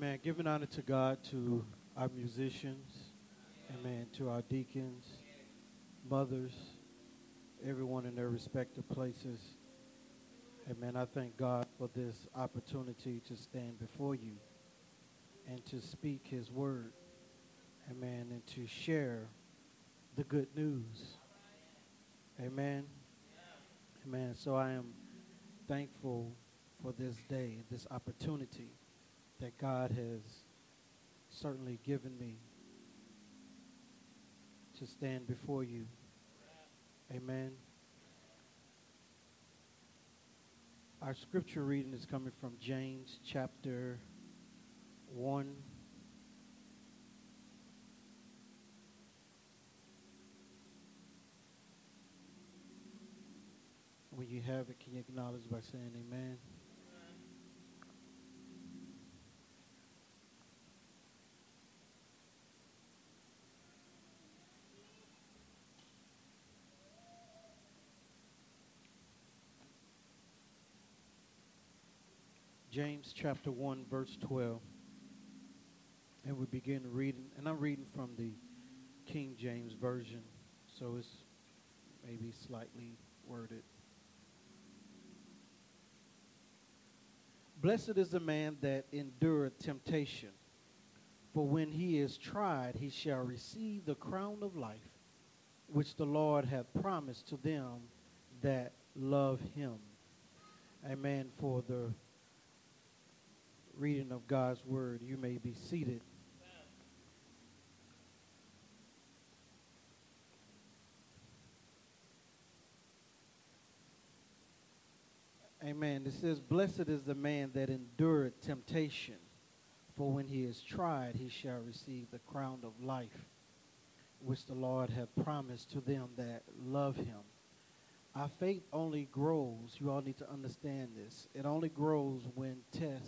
Amen. Giving honor to God, to our musicians, amen, to our deacons, mothers, everyone in their respective places. Amen. I thank God for this opportunity to stand before you and to speak his word. Amen. And to share the good news. Amen. Amen. So I am thankful for this day, this opportunity that God has certainly given me to stand before you. Amen. Our scripture reading is coming from James chapter 1. When you have it, can you acknowledge by saying amen? James chapter 1, verse 12. And we begin reading, and I'm reading from the King James Version, so it's maybe slightly worded. Blessed is the man that endureth temptation, for when he is tried, he shall receive the crown of life, which the Lord hath promised to them that love him. Amen. For the reading of God's word, you may be seated. Amen. It says, blessed is the man that endureth temptation, for when he is tried, he shall receive the crown of life, which the Lord hath promised to them that love him. Our faith only grows. You all need to understand this. It only grows when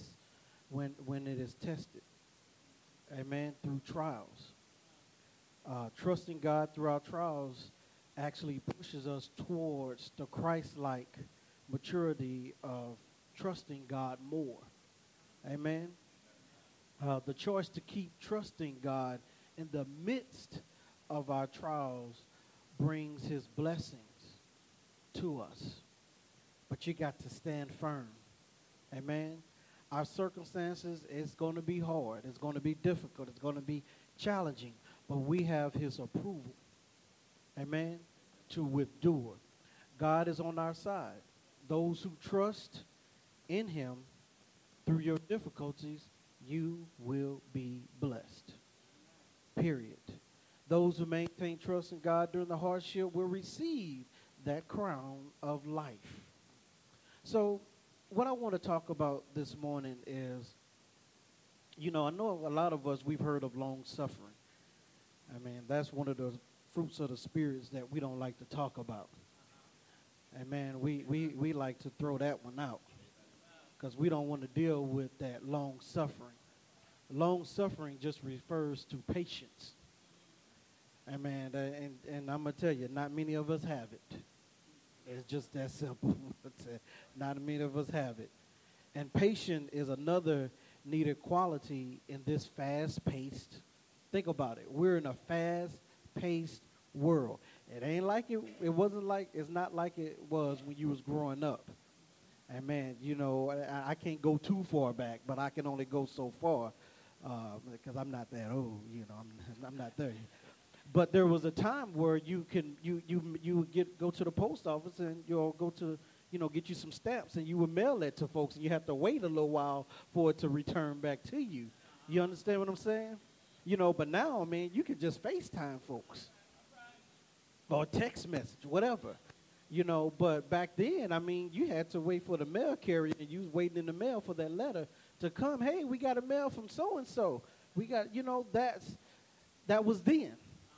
it is tested. Amen. Through trials. Trusting God through our trials actually pushes us towards the Christ-like maturity of trusting God more. Amen. The choice to keep trusting God in the midst of our trials brings his blessings to us. But you got to stand firm. Amen. Our circumstances, it's going to be hard. It's going to be difficult. It's going to be challenging. But we have his approval. Amen. To endure. God is on our side. Those who trust in him through your difficulties, you will be blessed. Period. Those who maintain trust in God during the hardship will receive that crown of life. So what I want to talk about this morning is, I know a lot of us, we've heard of long suffering. I mean, that's one of the fruits of the spirits that we don't like to talk about. Amen. We like to throw that one out because we don't want to deal with that long suffering. Long suffering just refers to patience. Amen. And I'm going to tell you, not many of us have it. It's just that simple. Not many of us have it. And patience is another needed quality in this fast-paced. Think about it. We're in a fast-paced world. It ain't like it's not like it was when you was growing up. Amen. I can't go too far back, but I can only go so far because I'm not that old. I'm not there. But there was a time where you would go to the post office and you'll go to, get you some stamps and you would mail that to folks and you have to wait a little while for it to return back to you. You understand what I'm saying? But now, you can just FaceTime folks or text message, whatever. But back then, you had to wait for the mail carrier and you was waiting in the mail for that letter to come. Hey, we got a mail from so-and-so. We got, that was then.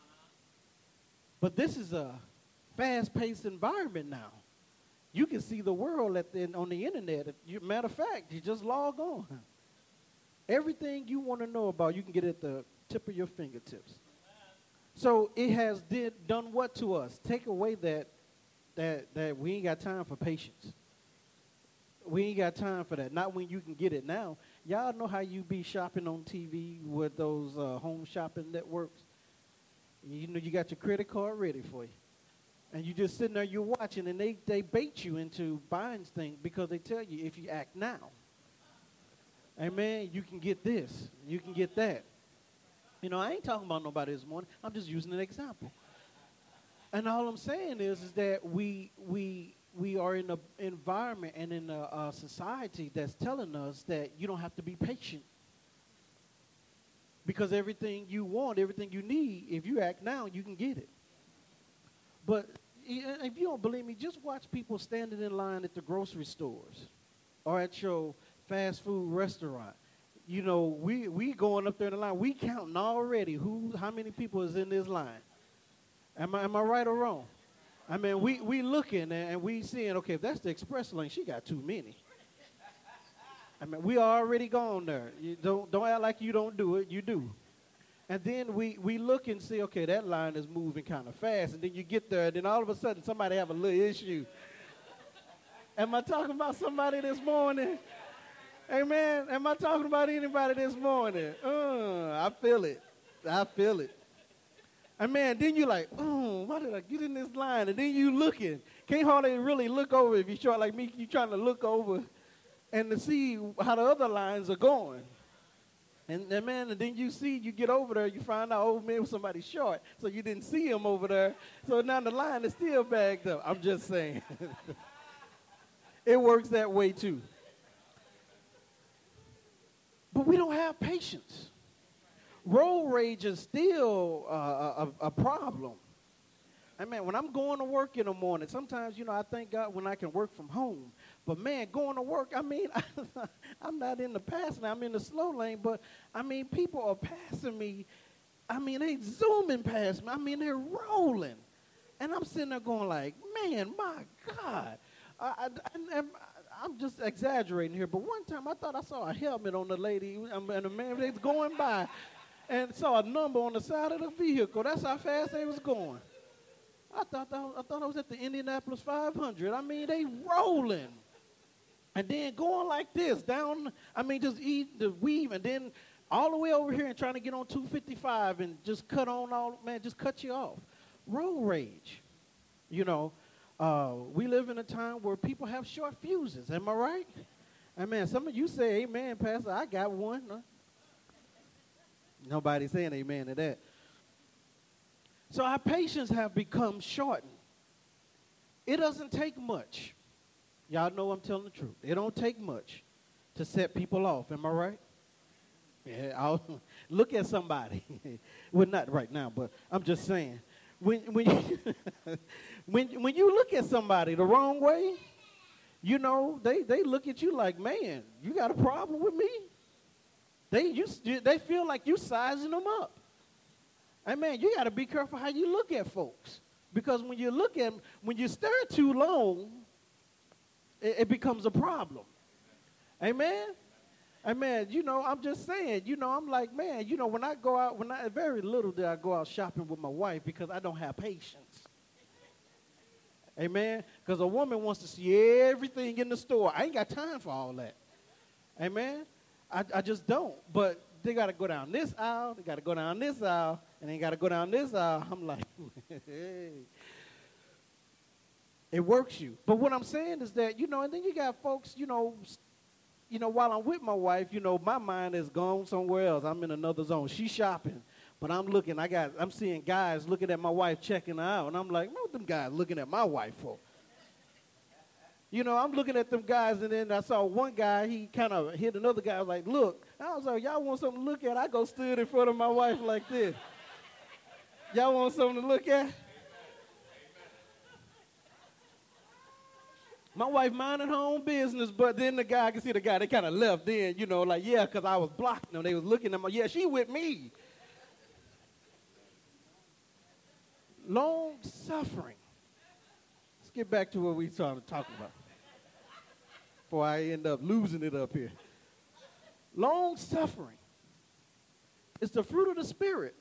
But this is a fast-paced environment now. You can see the world on the internet. Matter of fact, you just log on. Everything you want to know about, you can get at the tip of your fingertips. So it has done what to us? Take away that we ain't got time for patience. We ain't got time for that. Not when you can get it now. Y'all know how you be shopping on TV with those home shopping networks? You know you got your credit card ready for you. And you just sitting there, you're watching, and they bait you into buying things because they tell you if you act now, amen, you can get this, you can get that. You know, I ain't talking about nobody this morning. I'm just using an example. And all I'm saying is that we are in an environment and in a society that's telling us that you don't have to be patient. Because everything you want, everything you need, if you act now, you can get it. But if you don't believe me, just watch people standing in line at the grocery stores or at your fast food restaurant. You know, we going up there in the line. We counting already how many people is in this line. Am I right or wrong? I mean, we looking and we seeing, okay, if that's the express lane, she got too many. I mean, we already gone there. You don't act like you don't do it. You do. And then we look and see, okay, that line is moving kind of fast. And then you get there, and then all of a sudden somebody have a little issue. Am I talking about somebody this morning? Amen. Am I talking about anybody this morning? I feel it. I feel it. And man, then you like, why did I get in this line? And then you looking. Can't hardly really look over if you're short like me. You trying to look over and to see how the other lines are going. And man, and then you get over there, you find out, oh man, somebody's short. So you didn't see him over there. So now the line is still bagged up. I'm just saying. It works that way too. But we don't have patience. Road rage is still a problem. I mean, when I'm going to work in the morning, sometimes, you know, I thank God when I can work from home. But, man, going to work, I mean, I'm not in the pass lane. I'm in the slow lane. But, I mean, people are passing me. I mean, they zooming past me. I mean, they're rolling. And I'm sitting there going like, man, my God. I'm just exaggerating here. But one time I thought I saw a helmet on the lady. And the man, they was going by. And saw a number on the side of the vehicle. That's how fast they was going. I thought I was at the Indianapolis 500. I mean, they rolling. And then going like this down, I mean, just eat the weave and then all the way over here and trying to get on 255 and just cut on just cut you off. Road rage. You know, we live in a time where people have short fuses. Am I right? Amen. Some of you say, amen, Pastor, I got one. Huh? Nobody's saying amen to that. So our patience have become shortened. It doesn't take much. Y'all know I'm telling the truth. It don't take much to set people off. Am I right? Yeah, I'll look at somebody. Well, not right now, but I'm just saying. When you look at somebody the wrong way, you know, they look at you like, man, you got a problem with me? They feel like you sizing them up. I mean, you got to be careful how you look at folks. Because when you stare too long, it becomes a problem. Amen? Amen. You know, I'm just saying, you know, I'm like, man, you know, when I go out, very little did I go out shopping with my wife because I don't have patience. Amen? Because a woman wants to see everything in the store. I ain't got time for all that. Amen? I just don't. But they got to go down this aisle, they got to go down this aisle, and they got to go down this aisle. I'm like, hey. It works you. But what I'm saying is that, you know, and then you got folks, you know, while I'm with my wife, you know, my mind is gone somewhere else. I'm in another zone. She's shopping. But I'm seeing guys looking at my wife checking her out. And I'm like, what them guys looking at my wife for? You know, I'm looking at them guys, and then I saw one guy, he kind of hit another guy, like, look. I was like, y'all want something to look at? I go stood in front of my wife like this. Y'all want something to look at? My wife minding her own business, but then I can see the guy, they kind of left then, you know, like, yeah, because I was blocking them. They was looking at me. Yeah, she with me. Long suffering. Let's get back to what we started talking about before I end up losing it up here. Long suffering is the fruit of the Spirit,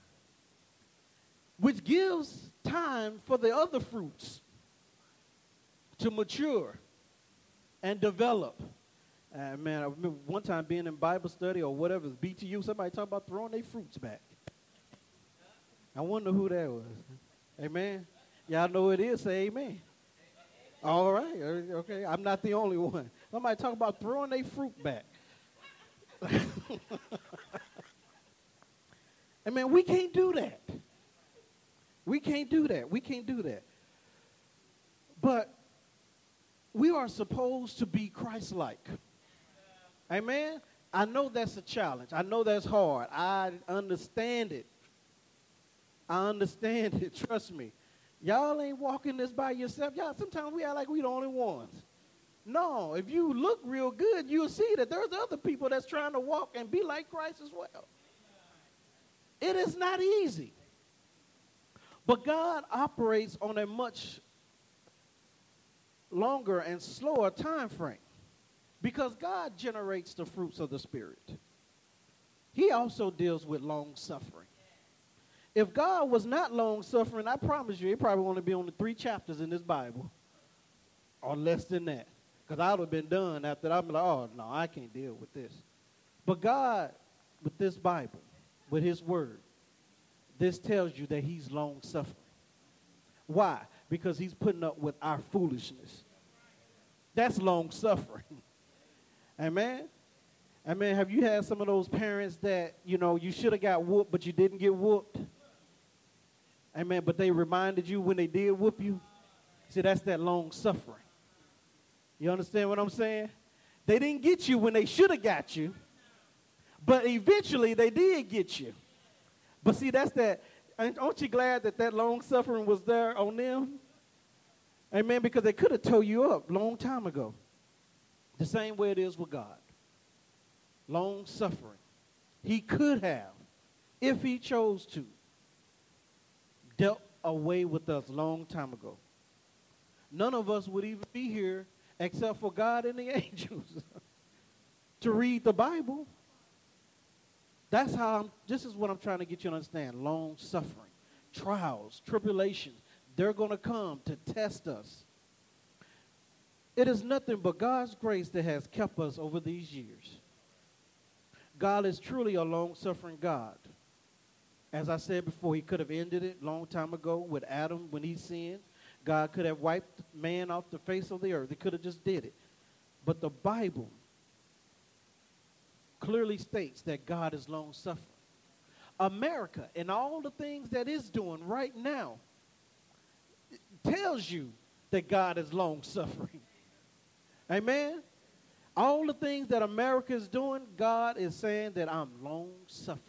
which gives time for the other fruits to mature and develop Man, I remember one time being in Bible study or whatever, BTU, somebody talking about throwing their fruits back. I wonder who that was. Amen. Y'all know who it is. Say amen. All right. Okay. I'm not the only one. Somebody talking about throwing their fruit back. Amen. We can't do that. We can't do that. We can't do that. But we are supposed to be Christ-like. Amen. I know that's a challenge. I know that's hard. I understand it. I understand it. Trust me. Y'all ain't walking this by yourself. Y'all, sometimes we act like we the only ones. No, if you look real good, you'll see that there's other people that's trying to walk and be like Christ as well. It is not easy. But God operates on a much longer and slower time frame because God generates the fruits of the Spirit. He also deals with long suffering. If God was not long suffering, I promise you, it probably only be only 3 chapters in this Bible or less than that. Because I would have been done after that. I'd be like, oh, no, I can't deal with this. But God, with this Bible, with his word, this tells you that he's long suffering. Why? Because he's putting up with our foolishness. That's long suffering. Amen? Amen. Have you had some of those parents that, you should have got whooped, but you didn't get whooped? Amen. But they reminded you when they did whoop you? See, that's that long suffering. You understand what I'm saying? They didn't get you when they should have got you, but eventually they did get you. But see, that's that. Aren't you glad that that long suffering was there on them? Amen. Because they could have tore you up a long time ago. The same way it is with God. Long suffering. He could have, if he chose to, dealt away with us long time ago. None of us would even be here except for God and the angels to read the Bible. This is what I'm trying to get you to understand. Long suffering, trials, tribulations, they're going to come to test us. It is nothing but God's grace that has kept us over these years. God is truly a long-suffering God. As I said before, he could have ended it a long time ago with Adam when he sinned. God could have wiped man off the face of the earth. He could have just did it. But the Bible clearly states that God is long-suffering. America and all the things that it's doing right now tells you that God is long-suffering. Amen? All the things that America is doing, God is saying that I'm long-suffering.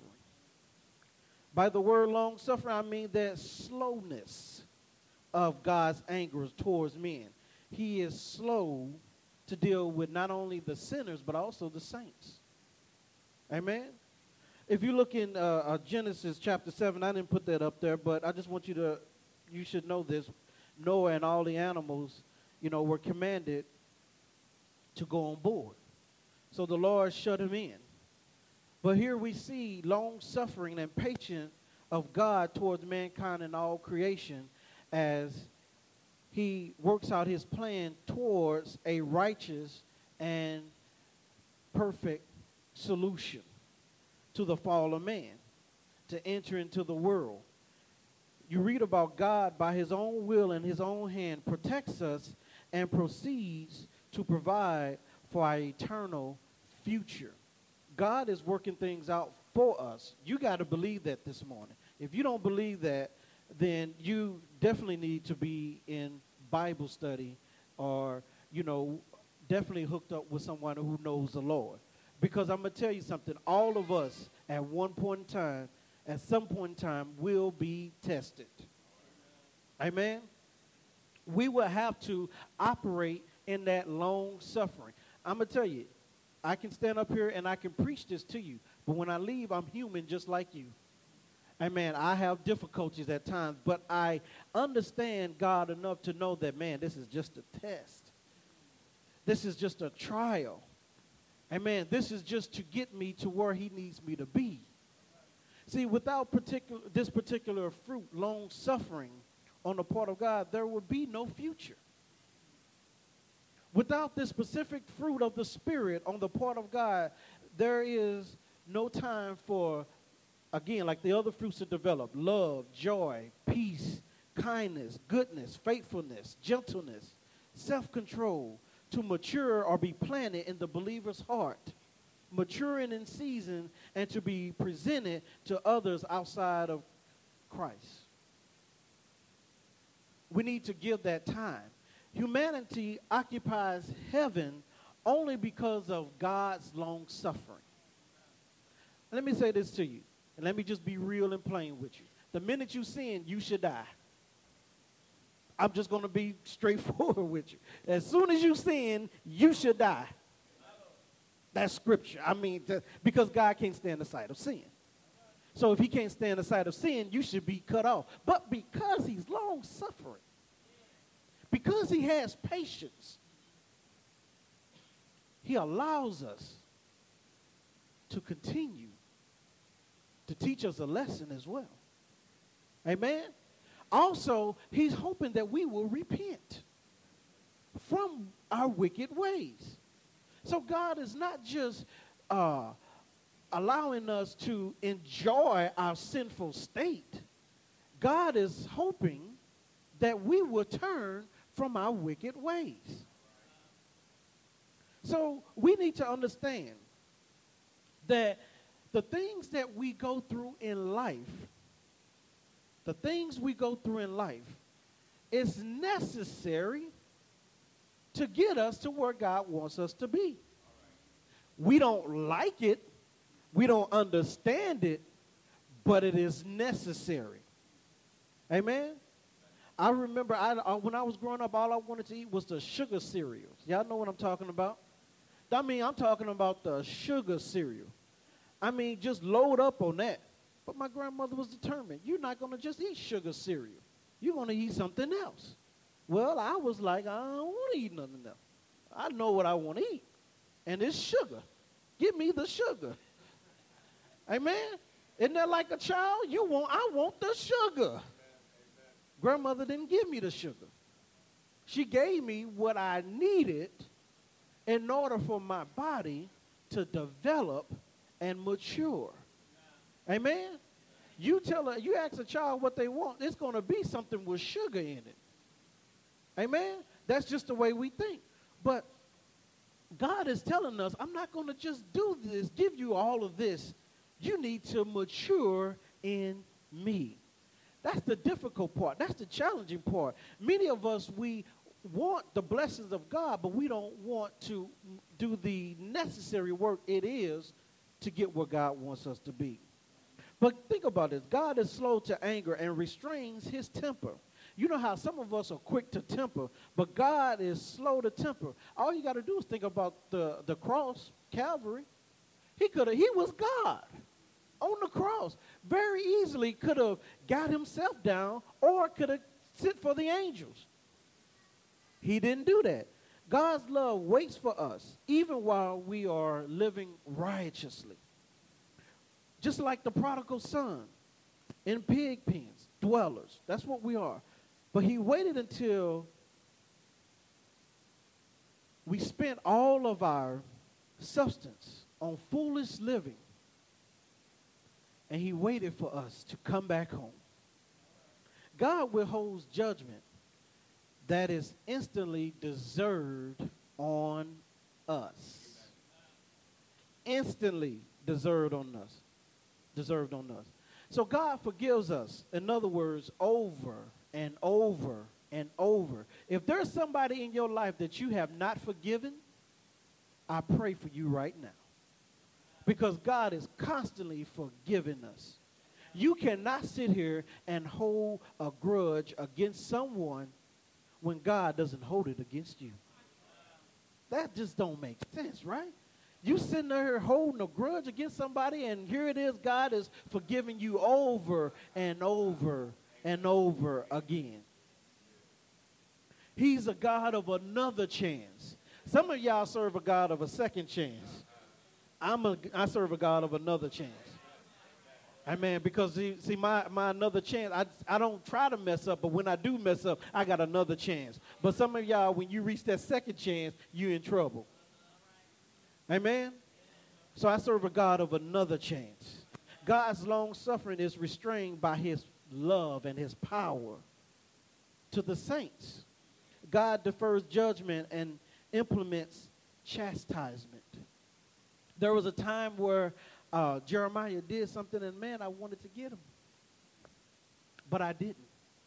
By the word long-suffering, I mean that slowness of God's anger towards men. He is slow to deal with not only the sinners, but also the saints. Amen? If you look in Genesis chapter 7, I didn't put that up there, but I just want you should know this. Noah and all the animals, were commanded to go on board. So the Lord shut him in. But here we see long-suffering and patience of God towards mankind and all creation as he works out his plan towards a righteous and perfect solution to the fall of man, to enter into the world. You read about God by his own will and his own hand protects us and proceeds to provide for our eternal future. God is working things out for us. You got to believe that this morning. If you don't believe that, then you definitely need to be in Bible study or, definitely hooked up with someone who knows the Lord. Because I'm going to tell you something. All of us at some point in time, will be tested. Amen? We will have to operate in that long suffering. I'm going to tell you, I can stand up here and I can preach this to you, but when I leave, I'm human just like you. Amen. I have difficulties at times, but I understand God enough to know that, man, this is just a test. This is just a trial. Amen. This is just to get me to where he needs me to be. See, without this particular fruit, long suffering on the part of God, there would be no future. Without this specific fruit of the Spirit on the part of God, there is no time for, again, like the other fruits to develop: love, joy, peace, kindness, goodness, faithfulness, gentleness, self-control, to mature or be planted in the believer's heart, maturing in season and to be presented to others outside of Christ. We need to give that time. Humanity occupies heaven only because of God's long suffering. Let me say this to you, and let me just be real and plain with you. The minute you sin, you should die. I'm just going to be straightforward with you. As soon as you sin, you should die. That's scripture. I mean, because God can't stand the sight of sin. So if he can't stand the sight of sin, you should be cut off. But because he's long suffering, because he has patience, he allows us to continue to teach us a lesson as well. Amen? Also, he's hoping that we will repent from our wicked ways. So God is not just allowing us to enjoy our sinful state. God is hoping that we will turn from our wicked ways. So we need to understand that the things that we go through in life, is necessary to get us to where God wants us to be. We don't like it, we don't understand it, but it is necessary. Amen? I remember when I was growing up, all I wanted to eat was the sugar cereals. Y'all know what I'm talking about? I mean, I'm talking about the sugar cereal. I mean, just load up on that. But my grandmother was determined. You're not going to just eat sugar cereal. You're going to eat something else. Well, I was like, I don't want to eat nothing else. I know what I want to eat, and it's sugar. Give me the sugar. Amen? Isn't that like a child? I want the sugar. Grandmother didn't give me the sugar. She gave me what I needed in order for my body to develop and mature. Amen? You ask a child what they want, it's going to be something with sugar in it. Amen? That's just the way we think. But God is telling us, I'm not going to just do this, give you all of this. You need to mature in me. That's the difficult part. That's the challenging part. Many of us, we want the blessings of God, but we don't want to do the necessary work it is to get where God wants us to be. But think about this. God is slow to anger and restrains his temper. You know how some of us are quick to temper, but God is slow to temper. All you got to do is think about the cross, Calvary. He was God on the cross. Very easily could have got himself down or could have sent for the angels. He didn't do that. God's love waits for us even while we are living righteously. Just like the prodigal son in pig pens, dwellers. That's what we are. But he waited until we spent all of our substance on foolish living. And he waited for us to come back home. God withholds judgment that is instantly deserved on us. Instantly deserved on us. Deserved on us. So God forgives us, in other words, over and over and over. If there's somebody in your life that you have not forgiven, I pray for you right now. Because God is constantly forgiving us. You cannot sit here and hold a grudge against someone when God doesn't hold it against you. That just don't make sense, right? You sitting there holding a grudge against somebody, and here it is, God is forgiving you over and over and over again. He's a God of another chance. Some of y'all serve a God of a second chance. I serve a God of another chance. Amen. Because see my another chance, I don't try to mess up, but when I do mess up, I got another chance. But some of y'all, when you reach that second chance, you're in trouble. Amen. So I serve a God of another chance. God's long suffering is restrained by his love and his power to the saints. God defers judgment and implements chastisement. There was a time where Jeremiah did something, and man, I wanted to get him. But I didn't.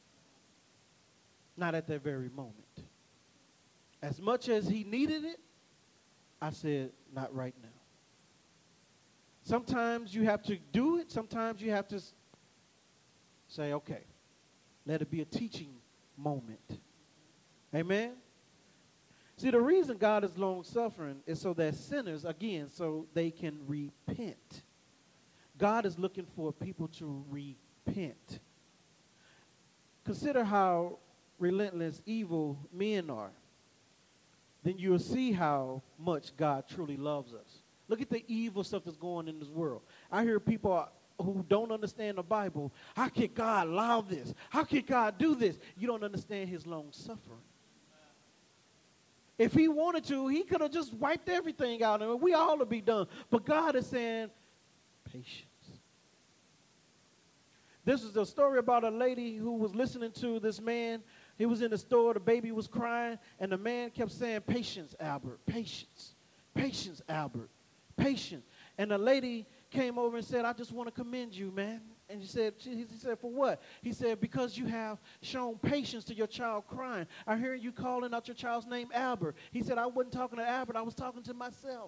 Not at that very moment. As much as he needed it, I said, not right now. Sometimes you have to do it. Sometimes you have to say, okay, let it be a teaching moment. Amen? See, the reason God is long-suffering is so that sinners, again, so they can repent. God is looking for people to repent. Consider how relentless evil men are. Then you'll see how much God truly loves us. Look at the evil stuff that's going on in this world. I hear people who don't understand the Bible. How can God allow this? How can God do this? You don't understand his long-suffering. If he wanted to, he could have just wiped everything out and we all would be done. But God is saying, patience. This is a story about a lady who was listening to this man. He was in the store, the baby was crying, and the man kept saying, patience, Albert, patience. Patience, Albert, patience. And the lady came over and said, I just want to commend you, man. And he said, for what? He said, because you have shown patience to your child crying. I hear you calling out your child's name Albert. He said, I wasn't talking to Albert, I was talking to myself.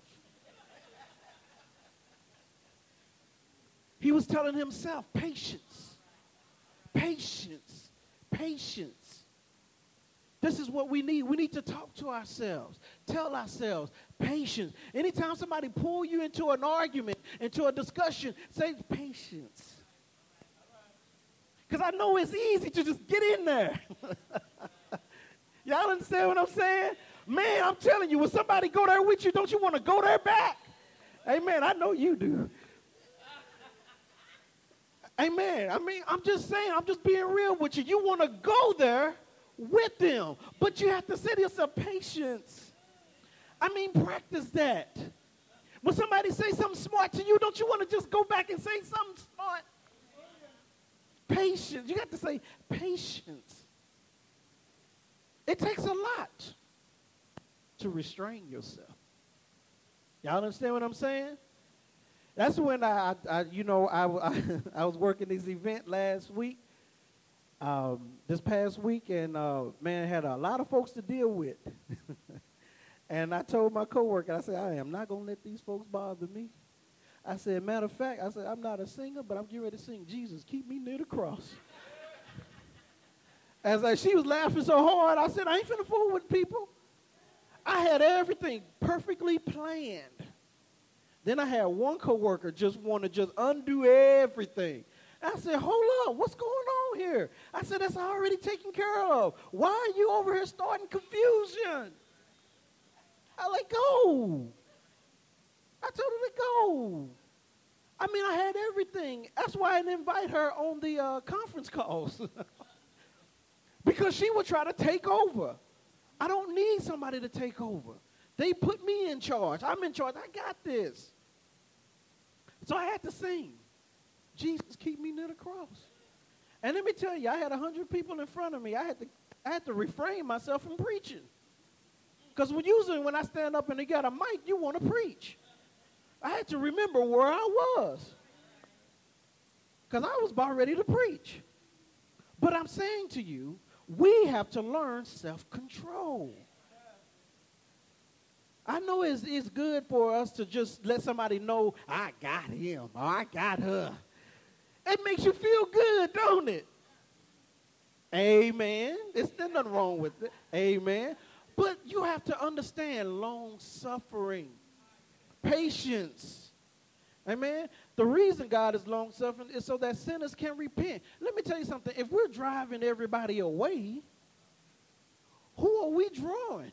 He was telling himself, patience, patience, patience. This is what we need. We need to talk to ourselves, tell ourselves, patience. Anytime somebody pull you into an argument, into a discussion, say patience. Because I know it's easy to just get in there. Y'all understand what I'm saying? Man, I'm telling you, when somebody go there with you, don't you want to go there back? Amen. I know you do. Amen. I mean, I'm just saying, I'm just being real with you. You want to go there with them, but you have to say to yourself, patience. I mean, practice that. When somebody says something smart to you, don't you want to just go back and say something smart? Patience. You have to say patience. It takes a lot to restrain yourself. Y'all understand what I'm saying? That's when I was working this event last week, this past week, and man, had a lot of folks to deal with. And I told my coworker, I said, I am not going to let these folks bother me. I said, matter of fact, I said, I'm not a singer, but I'm getting ready to sing, Jesus, keep me near the cross. She was laughing so hard, I said, I ain't finna fool with people. I had everything perfectly planned. Then I had one coworker just want to just undo everything. I said, hold up, what's going on here? I said, that's already taken care of. Why are you over here starting confusion? I let go. I told her to go. I mean, I had everything. That's why I didn't invite her on the conference calls. Because she would try to take over. I don't need somebody to take over. They put me in charge. I'm in charge. I got this. So I had to sing, Jesus, keep me near the cross. And let me tell you, I had 100 people in front of me. I had to refrain myself from preaching. Because usually when I stand up and they got a mic, you want to preach. I had to remember where I was. Because I was about ready to preach. But I'm saying to you, we have to learn self-control. I know it's good for us to just let somebody know, I got him or I got her. It makes you feel good, don't it? Amen. There's nothing wrong with it. Amen. But you have to understand long-suffering, patience. Amen. The reason God is long-suffering is so that sinners can repent. Let me tell you something. If we're driving everybody away, who are we drawing?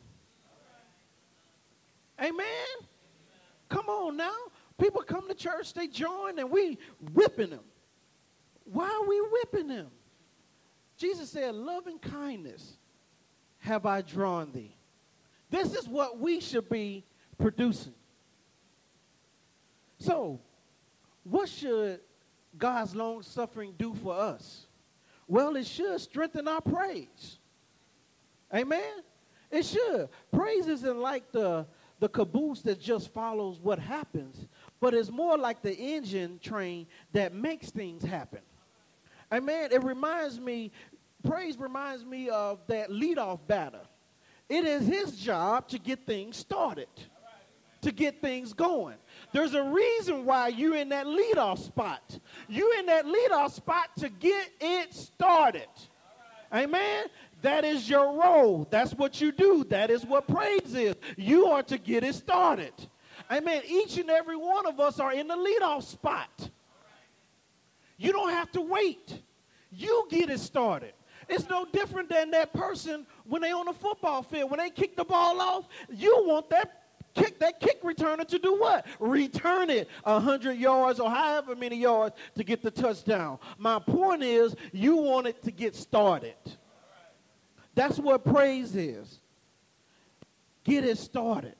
Amen. Come on now. People come to church, they join, and we whipping them. Why are we whipping them? Jesus said, loving kindness have I drawn thee. This is what we should be producing. So, what should God's long suffering do for us? Well, it should strengthen our praise. Amen? It should. Praise isn't like the caboose that just follows what happens, but it's more like the engine train that makes things happen. Amen? Praise reminds me of that leadoff batter. It is his job to get things started, to get things going. There's a reason why you're in that leadoff spot. You're in that leadoff spot to get it started. Amen? That is your role. That's what you do. That is what praise is. You are to get it started. Amen. Each and every one of us are in the leadoff spot. You don't have to wait. You get it started. It's no different than that person when they on the football field. When they kick the ball off, you want that kick returner to do what? Return it 100 yards or however many yards to get the touchdown. My point is, you want it to get started. That's what praise is. Get it started.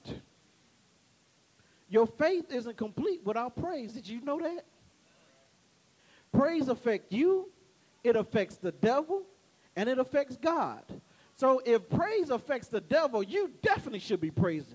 Your faith isn't complete without praise. Did you know that? Praise affects you, it affects the devil, and it affects God. So if praise affects the devil, you definitely should be praising.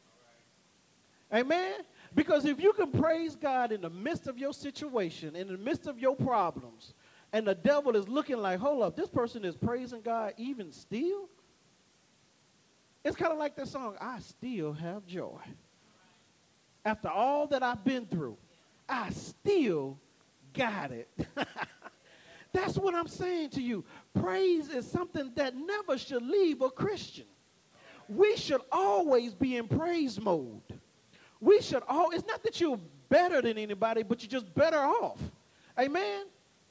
Amen? Because if you can praise God in the midst of your situation, in the midst of your problems, and the devil is looking like, hold up, this person is praising God even still? It's kind of like that song, I still have joy. After all that I've been through, I still got it. That's what I'm saying to you. Praise is something that never should leave a Christian. We should always be in praise mode. It's not that you're better than anybody, but you're just better off. Amen?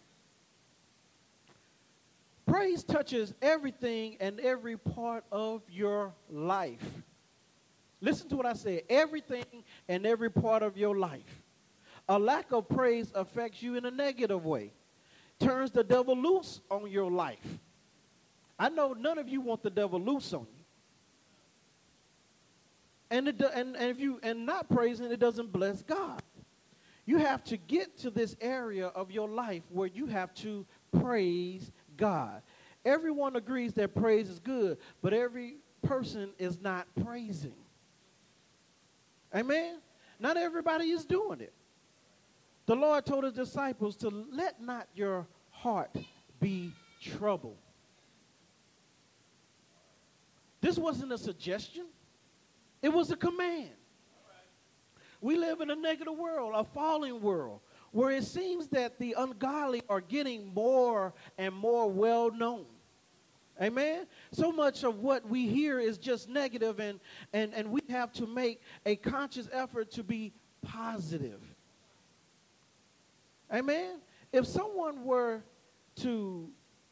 Praise touches everything and every part of your life. Listen to what I said. Everything and every part of your life. A lack of praise affects you in a negative way. Turns the devil loose on your life. I know none of you want the devil loose on you. And not praising, it doesn't bless God. You have to get to this area of your life where you have to praise God. Everyone agrees that praise is good, but every person is not praising. Amen? Not everybody is doing it. The Lord told his disciples to let not your heart be troubled. This wasn't a suggestion. It was a command. We live in a negative world, a fallen world, where it seems that the ungodly are getting more and more well known. Amen? So much of what we hear is just negative, and we have to make a conscious effort to be positive. Amen? If someone were to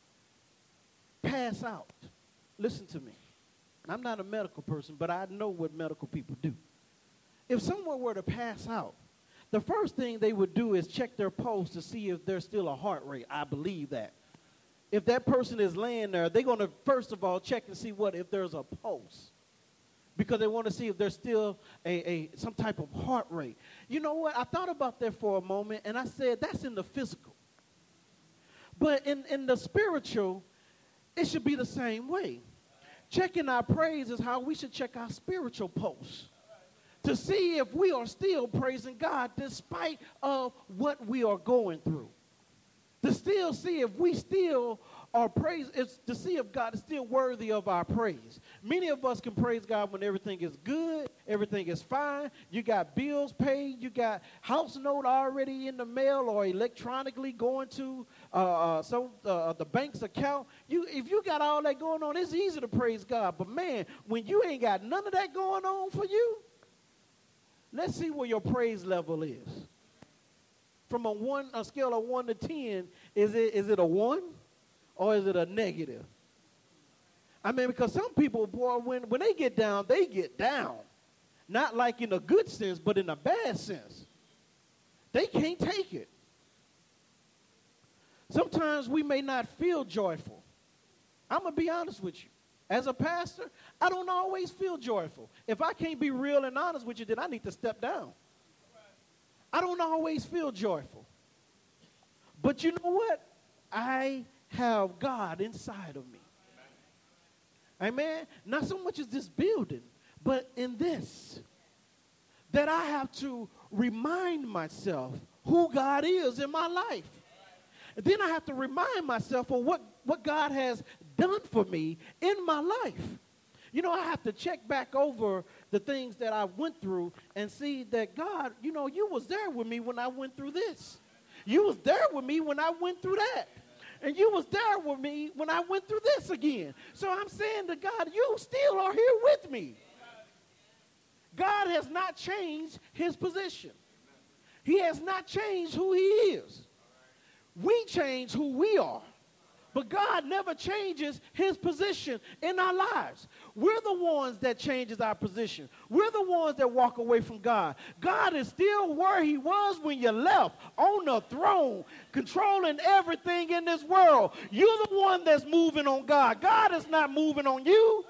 pass out, listen to me. I'm not a medical person, but I know what medical people do. If someone were to pass out, the first thing they would do is check their pulse to see if there's still a heart rate. I believe that. If that person is laying there, they're going to first of all check and see if there's a pulse, because they want to see if there's still some type of heart rate. You know what? I thought about that for a moment, and I said that's in the physical. But in the spiritual, it should be the same way. Checking our praise is how we should check our spiritual pulse, to see if we are still praising God despite of what we are going through. To still see if we still are praising, it's to see if God is still worthy of our praise. Many of us can praise God when everything is good, everything is fine. You got bills paid, you got house note already in the mail or electronically going to the bank's account. If you got all that going on, it's easy to praise God. But man, when you ain't got none of that going on for you, let's see where your praise level is. From a scale of 1 to 10, is it a 1 or is it a negative? I mean, because some people, boy, when they get down, they get down. Not like in a good sense, but in a bad sense. They can't take it. Sometimes we may not feel joyful. I'm going to be honest with you. As a pastor, I don't always feel joyful. If I can't be real and honest with you, then I need to step down. I don't always feel joyful. But you know what? I have God inside of me. Amen? Not so much as this building, but in this, that I have to remind myself who God is in my life. And then I have to remind myself of what God has done for me in my life. You know, I have to check back over the things that I went through and see that God, you know, you was there with me when I went through this. You was there with me when I went through that. And you was there with me when I went through this again. So I'm saying to God, you still are here with me. God has not changed his position. He has not changed who he is. We change who we are. But God never changes his position in our lives. We're the ones that changes our position. We're the ones that walk away from God. God is still where he was when you left, on the throne, controlling everything in this world. You're the one that's moving on God. God is not moving on you.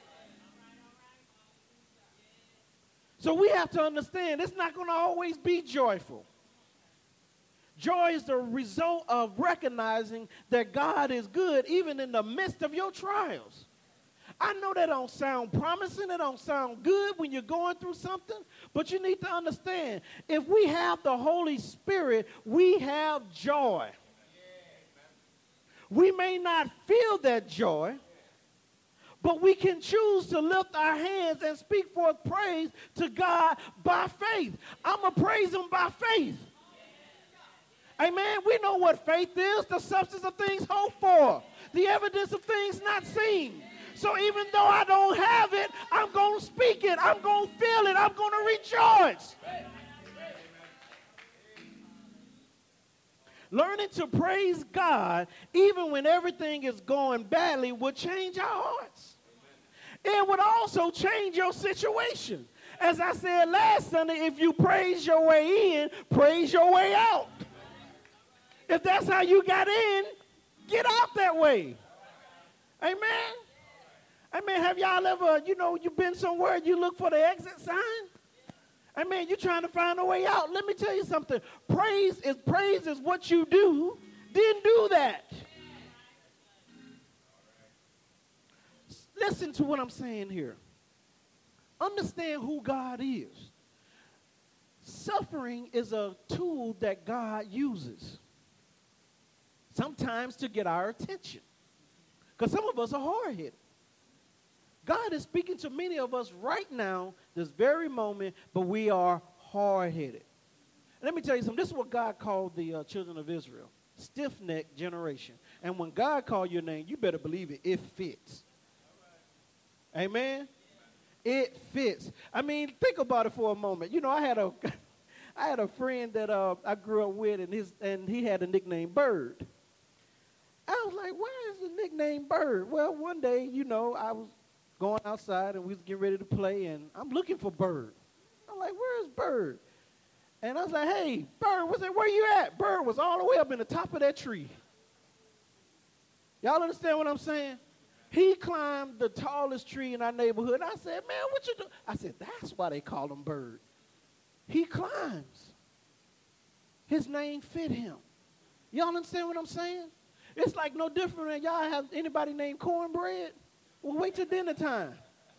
So we have to understand it's not going to always be joyful. Joy is the result of recognizing that God is good even in the midst of your trials. I know that don't sound promising, it don't sound good when you're going through something, but you need to understand, if we have the Holy Spirit, we have joy. We may not feel that joy, but we can choose to lift our hands and speak forth praise to God by faith. I'm going to praise him by faith. Amen. We know what faith is, the substance of things hoped for, the evidence of things not seen. So even though I don't have it, I'm going to speak it. I'm going to feel it. I'm going to rejoice. Learning to praise God, even when everything is going badly, will change our hearts. It would also change your situation. As I said last Sunday, if you praise your way in, praise your way out. If that's how you got in, get out that way. Amen. Amen. Have y'all ever, you've been somewhere, you look for the exit sign? Amen. You're trying to find a way out. Let me tell you something. Praise is what you do. Then do that. Listen to what I'm saying here. Understand who God is. Suffering is a tool that God uses. Sometimes to get our attention. Because some of us are hard-headed. God is speaking to many of us right now, this very moment, but we are hard-headed. Let me tell you something. This is what God called the children of Israel. Stiff-necked generation. And when God called your name, you better believe it. It fits. Amen? It fits. I mean, think about it for a moment. I had a friend that I grew up with, and he had a nickname Bird. I was like, why is the nickname Bird? Well, one day, I was going outside, and we was getting ready to play, and I'm looking for Bird. I'm like, where's Bird? And I was like, hey, Bird, where you at? Bird was all the way up in the top of that tree. Y'all understand what I'm saying? He climbed the tallest tree in our neighborhood. I said, man, what you do? I said, that's why they call him Bird. He climbs. His name fit him. Y'all understand what I'm saying? It's like no different than y'all have anybody named Cornbread. Well, wait till dinner time.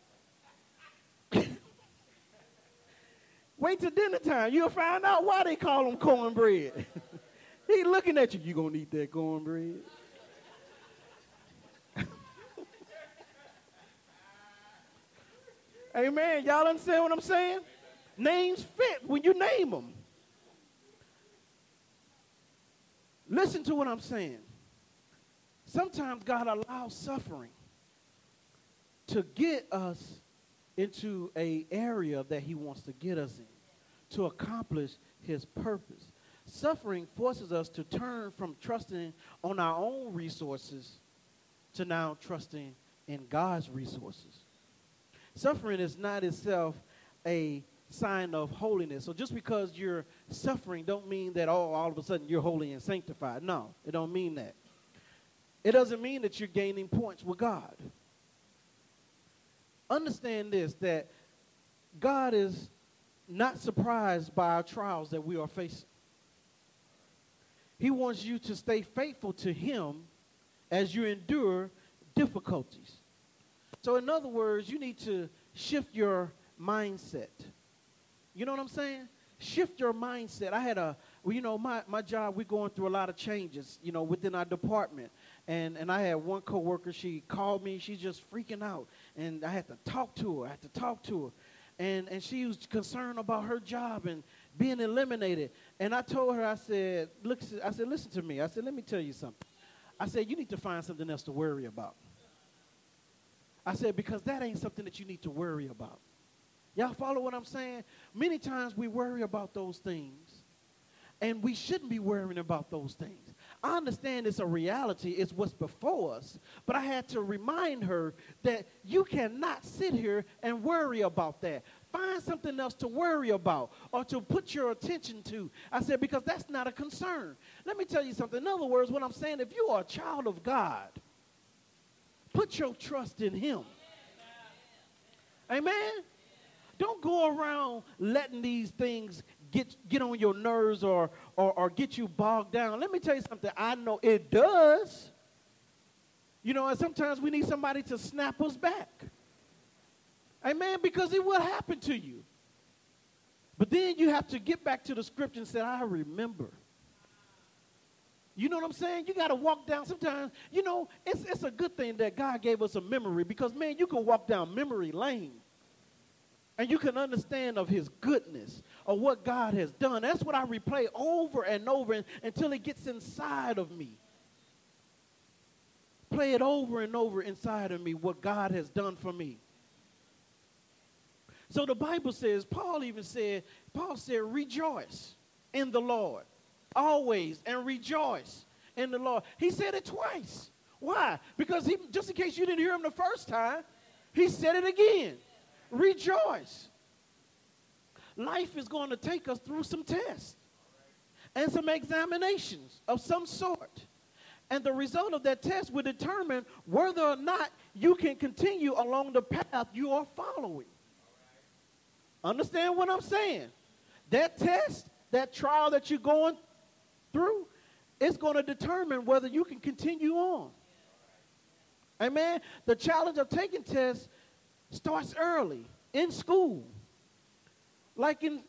Wait till dinner time. You'll find out why they call him Cornbread. He looking at you. You gonna eat that cornbread? Amen. Y'all understand what I'm saying? Names fit when you name them. Listen to what I'm saying. Sometimes God allows suffering to get us into an area that he wants to get us in, to accomplish his purpose. Suffering forces us to turn from trusting on our own resources to now trusting in God's resources. Suffering is not itself a sign of holiness. So just because you're suffering don't mean that, oh, all of a sudden you're holy and sanctified. No, it don't mean that. It doesn't mean that you're gaining points with God. Understand this, that God is not surprised by our trials that we are facing. He wants you to stay faithful to him as you endure difficulties. So in other words, you need to shift your mindset. You know what I'm saying? Shift your mindset. I had my job, we're going through a lot of changes, within our department. And I had one coworker, she called me, she's just freaking out. And I had to talk to her. And she was concerned about her job and being eliminated. And I told her, I said, listen to me. I said, let me tell you something. I said, you need to find something else to worry about. I said, because that ain't something that you need to worry about. Y'all follow what I'm saying? Many times we worry about those things, and we shouldn't be worrying about those things. I understand it's a reality, it's what's before us, but I had to remind her that you cannot sit here and worry about that. Find something else to worry about or to put your attention to. I said, because that's not a concern. Let me tell you something. In other words, what I'm saying, if you are a child of God, put your trust in him. Amen? Don't go around letting these things get on your nerves or get you bogged down. Let me tell you something. I know it does. And sometimes we need somebody to snap us back. Amen? Because it will happen to you. But then you have to get back to the scripture and say, I remember. You know what I'm saying? You got to walk down. Sometimes, it's a good thing that God gave us a memory because, man, you can walk down memory lane. And you can understand of his goodness, of what God has done. That's what I replay over and over until it gets inside of me. Play it over and over inside of me, what God has done for me. So the Bible says, Paul said, rejoice in the Lord, always, and rejoice in the Lord. He said it twice. Why? Because just in case you didn't hear him the first time, he said it again. Rejoice. Life is going to take us through some tests and some examinations of some sort. And the result of that test will determine whether or not you can continue along the path you are following. Understand what I'm saying? That test, that trial that you're going through, is going to determine whether you can continue on. Amen? The challenge of taking tests starts early in school, like in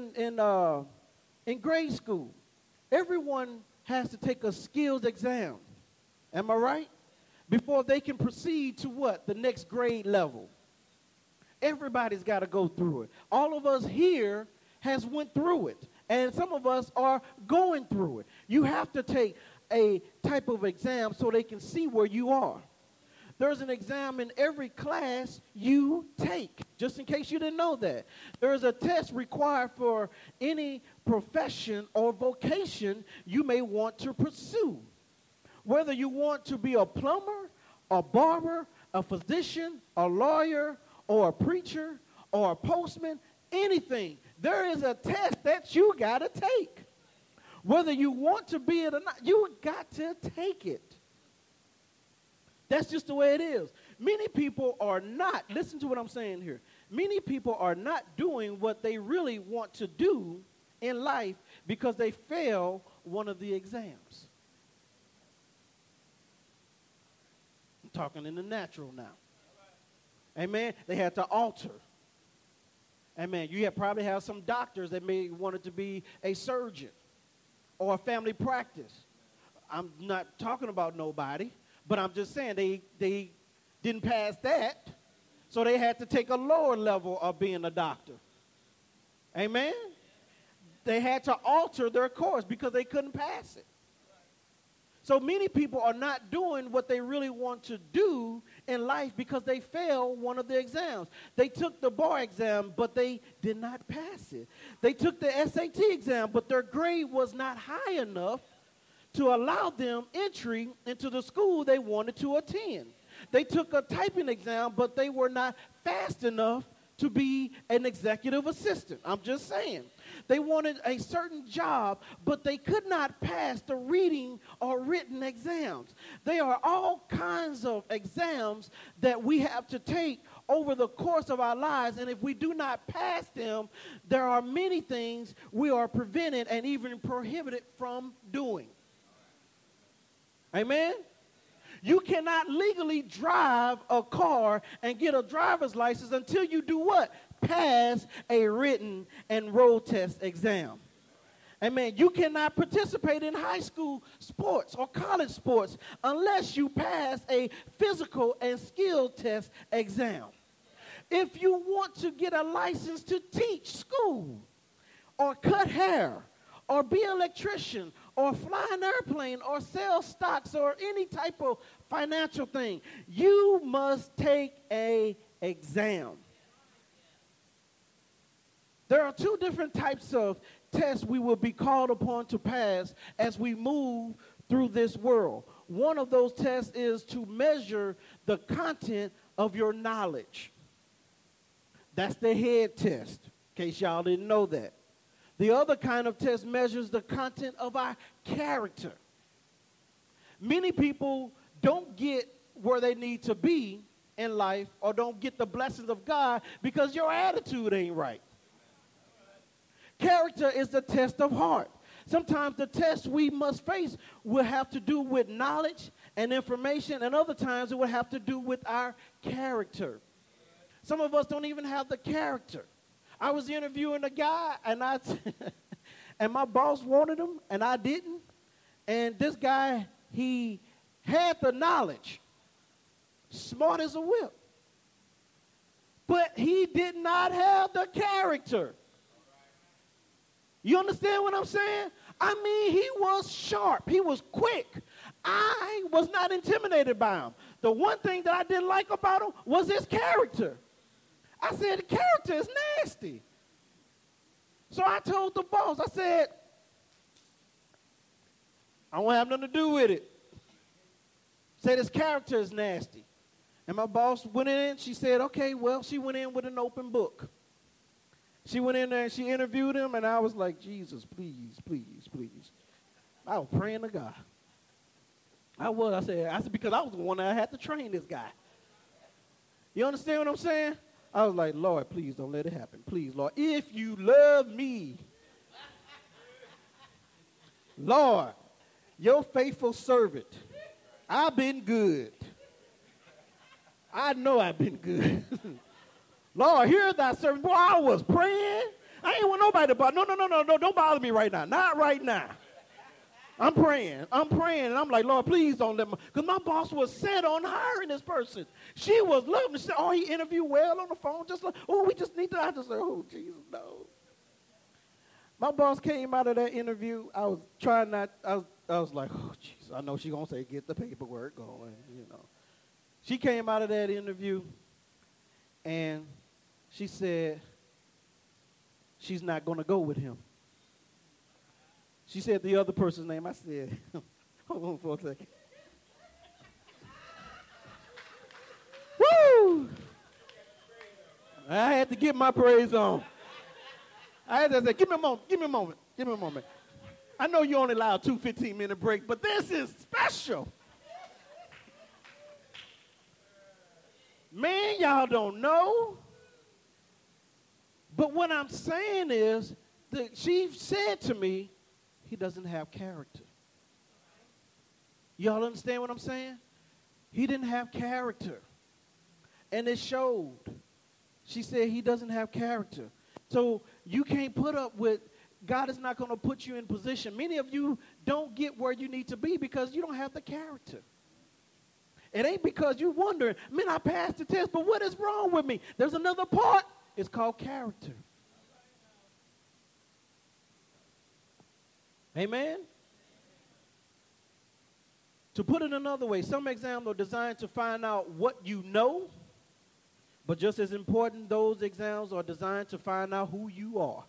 grade school. Everyone has to take a skills exam. Am I right? Before they can proceed to what? The next grade level. Everybody's got to go through it. All of us here has went through it, and some of us are going through it. You have to take a type of exam so they can see where you are. There's an exam in every class you take, just in case you didn't know that. There's a test required for any profession or vocation you may want to pursue. Whether you want to be a plumber, a barber, a physician, a lawyer, or a preacher, or a postman, anything, there is a test that you got to take. Whether you want to be it or not, you got to take it. That's just the way it is. Many people are not, listen to what I'm saying here. Many people are not doing what they really want to do in life because they fail one of the exams. I'm talking in the natural now. Amen. They had to alter. Amen. You probably have some doctors that may want it to be a surgeon or a family practice. I'm not talking about nobody. But I'm just saying they didn't pass that, so they had to take a lower level of being a doctor. Amen? They had to alter their course because they couldn't pass it. So many people are not doing what they really want to do in life because they failed one of the exams. They took the bar exam, but they did not pass it. They took the SAT exam, but their grade was not high enough to allow them entry into the school they wanted to attend. They took a typing exam, but they were not fast enough to be an executive assistant. I'm just saying. They wanted a certain job, but they could not pass the reading or written exams. There are all kinds of exams that we have to take over the course of our lives, and if we do not pass them, there are many things we are prevented and even prohibited from doing. Amen? You cannot legally drive a car and get a driver's license until you do what? Pass a written and road test exam. Amen. You cannot participate in high school sports or college sports unless you pass a physical and skill test exam. If you want to get a license to teach school or cut hair or be an electrician or fly an airplane or sell stocks or any type of financial thing, you must take an exam. There are two different types of tests we will be called upon to pass as we move through this world. One of those tests is to measure the content of your knowledge. That's the head test, in case y'all didn't know that. The other kind of test measures the content of our character. Many people don't get where they need to be in life or don't get the blessings of God because your attitude ain't right. Character is the test of heart. Sometimes the test we must face will have to do with knowledge and information, and other times it will have to do with our character. Some of us don't even have the character. I was interviewing a guy, and and my boss wanted him, and I didn't. And this guy, he had the knowledge, smart as a whip, but he did not have the character. You understand what I'm saying? I mean, he was sharp. He was quick. I was not intimidated by him. The one thing that I didn't like about him was his character. I said, the character is nasty. So I told the boss, I said, I don't have nothing to do with it. Said his character is nasty. And my boss went in, she said, okay, well, she went in with an open book. She went in there and she interviewed him, and I was like, Jesus, please, please, please. I was praying to God. I said, because I was the one that had to train this guy. You understand what I'm saying? I was like, Lord, please don't let it happen. Please, Lord, if you love me, Lord, your faithful servant, I've been good. I know I've been good. Lord, hear thy servant. Boy, I was praying. I ain't want nobody to bother. No, don't bother me right now. Not right now. I'm praying, and I'm like, Lord, please don't let me, because my boss was set on hiring this person. She was loving it. She said, oh, he interviewed well on the phone, just like, oh, we just need to, I just said, oh, Jesus, no. My boss came out of that interview. I was trying not, I was like, oh, Jesus, I know she's going to say, get the paperwork going, you know. She came out of that interview, and she said she's not going to go with him. She said the other person's name. I said, hold on for a second. Woo! I had to get my praise on. I had to say, give me a moment. I know you only allow 2 15-minute breaks, but this is special. Man, y'all don't know. But what I'm saying is that she said to me, he doesn't have character. Y'all understand what I'm saying? He didn't have character. And it showed. She said he doesn't have character. So you can't put up with, God is not going to put you in position. Many of you don't get where you need to be because you don't have the character. It ain't because you're wondering, man, I passed the test, but what is wrong with me? There's another part. It's called character. Amen? To put it another way, some exams are designed to find out what you know, but just as important, those exams are designed to find out who you are.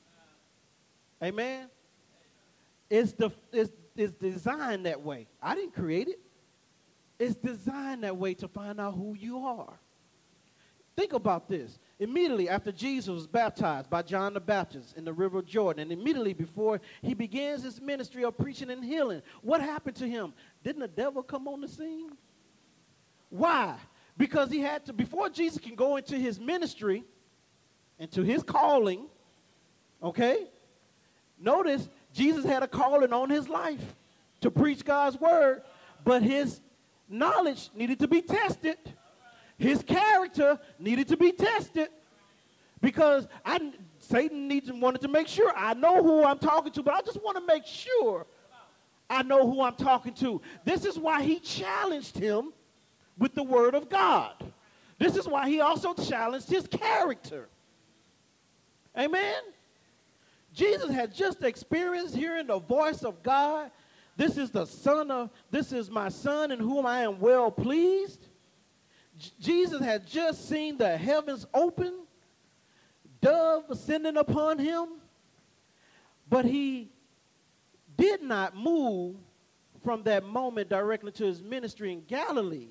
Amen? It's designed that way. I didn't create it. It's designed that way to find out who you are. Think about this. Immediately after Jesus was baptized by John the Baptist in the river of Jordan, and immediately before he begins his ministry of preaching and healing, what happened to him? Didn't the devil come on the scene? Why? Because he had to, before Jesus can go into his ministry, into his calling, okay? Notice Jesus had a calling on his life to preach God's word, but his knowledge needed to be tested. His character needed to be tested, because Satan wanted to make sure I know who I'm talking to, but I just want to make sure I know who I'm talking to. This is why he challenged him with the word of God. This is why he also challenged his character. Amen? Jesus had just experienced hearing the voice of God. This is my son in whom I am well pleased. Jesus had just seen the heavens open, dove ascending upon him, but he did not move from that moment directly to his ministry in Galilee.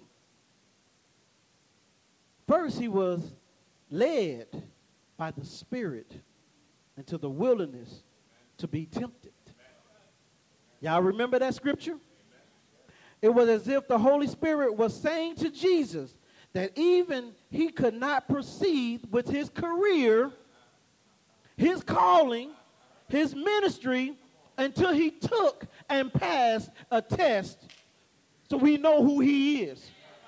First, he was led by the Spirit into the wilderness to be tempted. Y'all remember that scripture? It was as if the Holy Spirit was saying to Jesus that even he could not proceed with his career, his calling, his ministry, until he took and passed a test so we know who he is.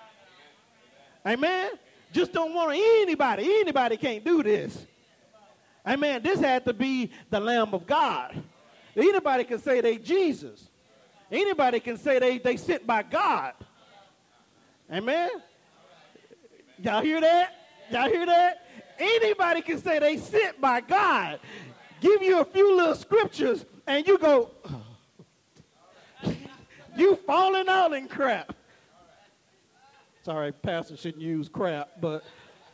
Amen? Just don't want anybody can't do this. Amen. This had to be the Lamb of God. Anybody can say they Jesus. Anybody can say they sent by God. Amen. Y'all hear that? Y'all hear that? Anybody can say they sent by God. Give you a few little scriptures and you go, you falling out in crap. Sorry, pastor shouldn't use crap, but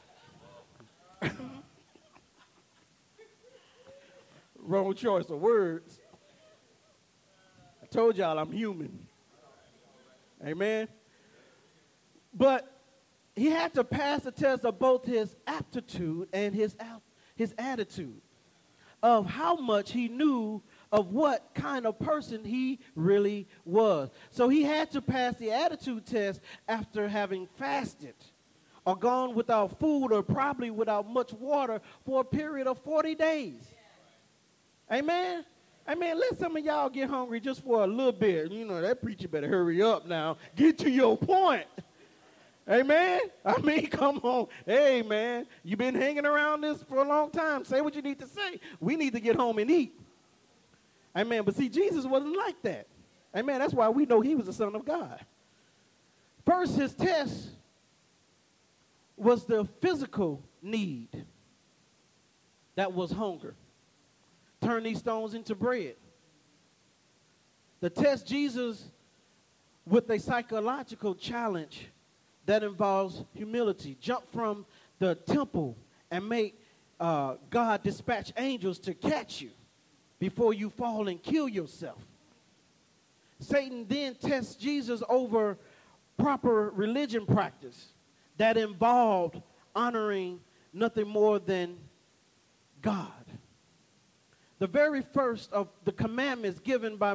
wrong choice of words. I told y'all I'm human. Amen. But he had to pass the test of both his aptitude and his attitude, of how much he knew of what kind of person he really was. So he had to pass the attitude test after having fasted or gone without food or probably without much water for a period of 40 days. Amen? Amen. Let some of y'all get hungry just for a little bit. You know, that preacher better hurry up now. Get to your point. Amen? I mean, come on. Hey, man, you've been hanging around this for a long time. Say what you need to say. We need to get home and eat. Amen. But see, Jesus wasn't like that. Amen. That's why we know he was the Son of God. First, his test was the physical need. That was hunger. Turn these stones into bread. The test Jesus with a psychological challenge that involves humility. Jump from the temple and make God dispatch angels to catch you before you fall and kill yourself. Satan then tests Jesus over proper religion practice that involved honoring nothing more than God. The very first of the commandments given by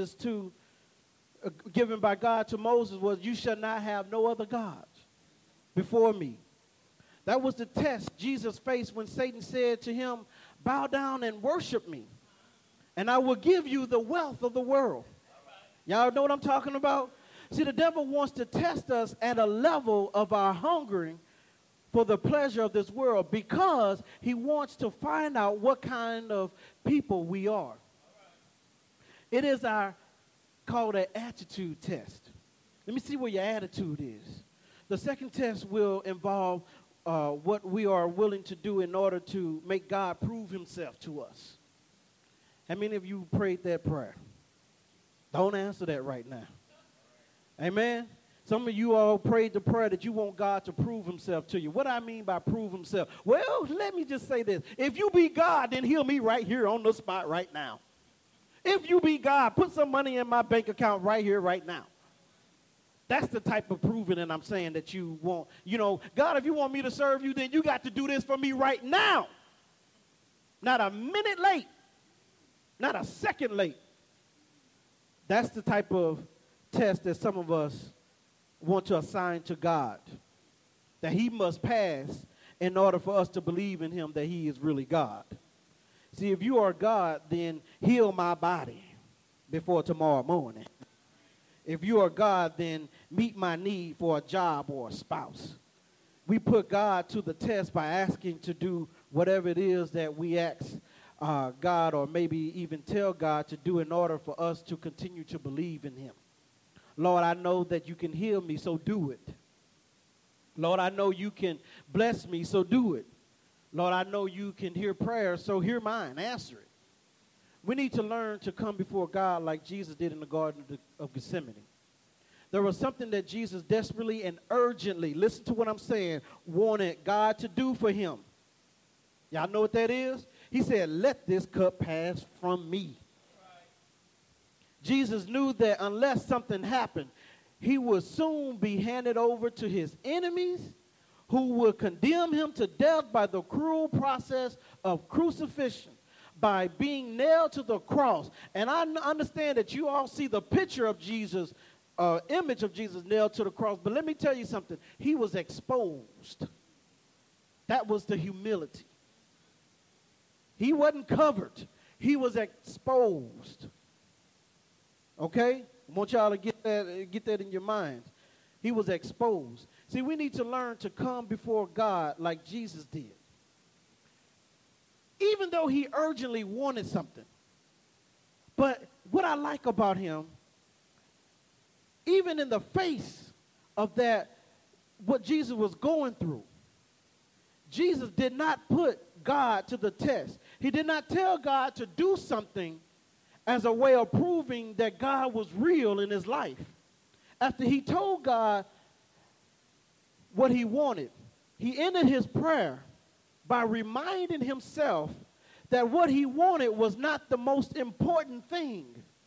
God to Moses was, you shall not have no other gods before me. That was the test Jesus faced when Satan said to him, bow down and worship me, and I will give you the wealth of the world. Y'all know what I'm talking about? See, the devil wants to test us at a level of our hungering for the pleasure of this world, because he wants to find out what kind of people we are. It is called an attitude test. Let me see where your attitude is. The second test will involve what we are willing to do in order to make God prove himself to us. How many of you prayed that prayer? Don't answer that right now. Amen? Some of you all prayed the prayer that you want God to prove himself to you. What do I mean by prove himself? Well, let me just say this. If you be God, then heal me right here on the spot right now. If you be God, put some money in my bank account right here, right now. That's the type of proving that I'm saying that you want. You know, God, if you want me to serve you, then you got to do this for me right now. Not a minute late. Not a second late. That's the type of test that some of us want to assign to God, that he must pass in order for us to believe in him that he is really God. See, if you are God, then heal my body before tomorrow morning. If you are God, then meet my need for a job or a spouse. We put God to the test by asking to do whatever it is that we ask God, or maybe even tell God to do in order for us to continue to believe in him. Lord, I know that you can heal me, so do it. Lord, I know you can bless me, so do it. Lord, I know you can hear prayers, so hear mine, answer it. We need to learn to come before God like Jesus did in the Garden of Gethsemane. There was something that Jesus desperately and urgently, listen to what I'm saying, wanted God to do for him. Y'all know what that is? He said, let this cup pass from me. Jesus knew that unless something happened, he would soon be handed over to his enemies, who would condemn him to death by the cruel process of crucifixion, by being nailed to the cross. And I understand that you all see the picture of Jesus, image of Jesus nailed to the cross. But let me tell you something. He was exposed. That was the humility. He wasn't covered. He was exposed. Okay? I want y'all to get that in your mind. He was exposed. See, we need to learn to come before God like Jesus did. Even though he urgently wanted something. But what I like about him, even in the face of that, what Jesus was going through, Jesus did not put God to the test. He did not tell God to do something as a way of proving that God was real in his life. After he told God what he wanted, he ended his prayer by reminding himself that what he wanted was not the most important thing.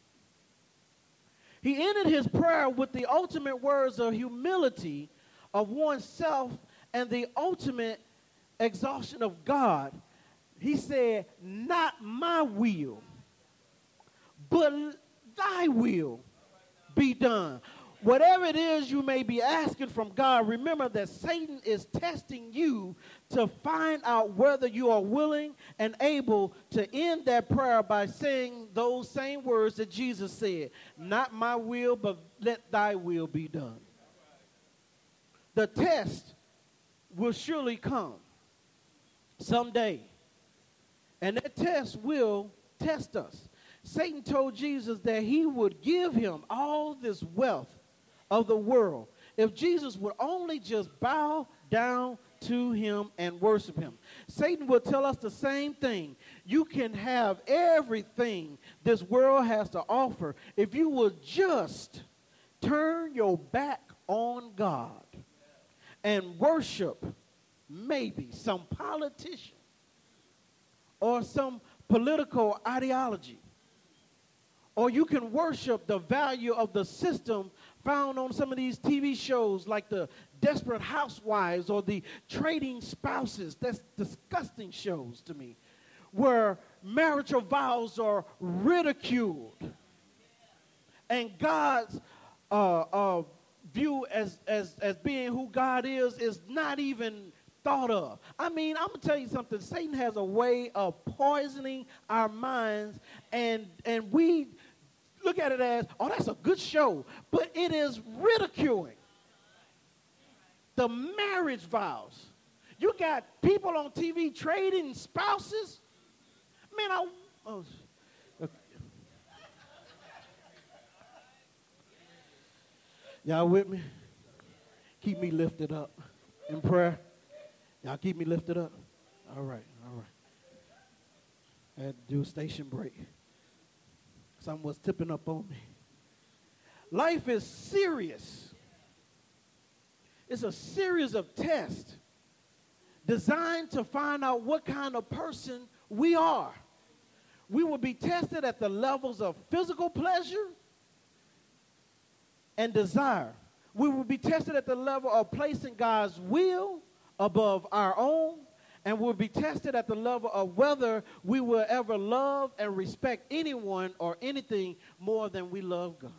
He ended his prayer with the ultimate words of humility of oneself and the ultimate exhaustion of God. He said, not my will, but thy will be done. Whatever it is you may be asking from God, remember that Satan is testing you to find out whether you are willing and able to end that prayer by saying those same words that Jesus said. Not my will, but let thy will be done. The test will surely come someday. And that test will test us. Satan told Jesus that he would give him all this wealth of the world if Jesus would only just bow down to him and worship him. Satan will tell us the same thing. You can have everything this world has to offer if you will just turn your back on God and worship maybe some politician or some political ideology. Or you can worship the value of the system found on some of these TV shows like the Desperate Housewives or the Trading Spouses. That's disgusting shows to me, where marital vows are ridiculed. And God's view as being who God is not even thought of. I mean, I'm going to tell you something. Satan has a way of poisoning our minds, and we look at it as, oh, that's a good show. But it is ridiculing the marriage vows. You got people on TV trading spouses. Man, okay. Y'all with me? Keep me lifted up in prayer. Y'all keep me lifted up? All right, all right. I had to do a station break. Something was tipping up on me. Life is serious. It's a series of tests designed to find out what kind of person we are. We will be tested at the levels of physical pleasure and desire, We will be tested at the level of placing God's will above our own, and we'll be tested at the level of whether we will ever love and respect anyone or anything more than we love God.